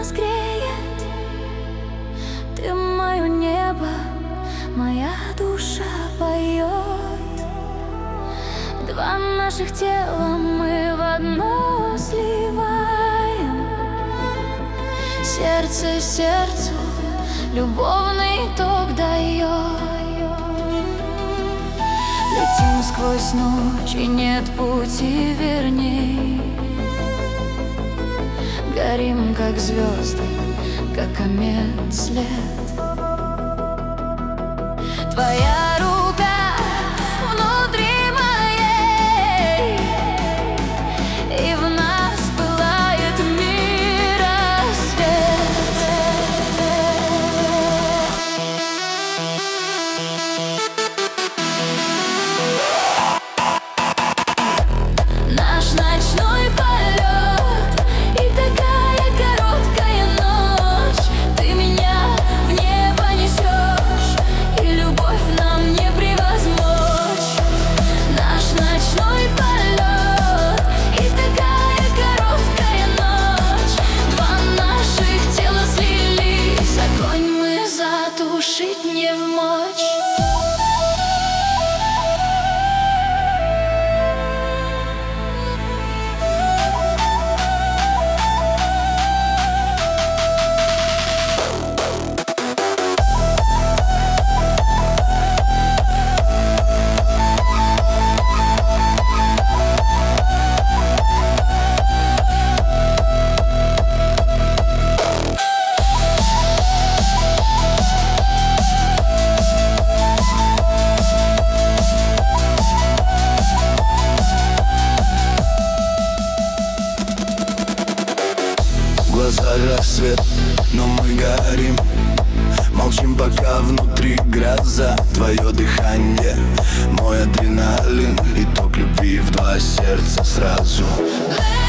нас греет. Ты мое небо, моя душа поет. Два наших тела мы в одно сливаем. Сердце сердцу любовный ток дает. Летим сквозь ночь, и нет пути верней. Горим, как звезды, как комет след. Твоя рука внутри моей, и в нас пылает миросвет. Наш ночной полет и такая короткая ночь. Ты меня в небо несешь, и любовь нам не превозмочь. Наш ночной полет и такая короткая ночь. Два наших тела слились, огонь мы затушить не вмочь. Глаза рассвет, но мы горим. Молчим, пока внутри гроза. Твое дыхание, мой адреналин, итог любви в два сердца сразу.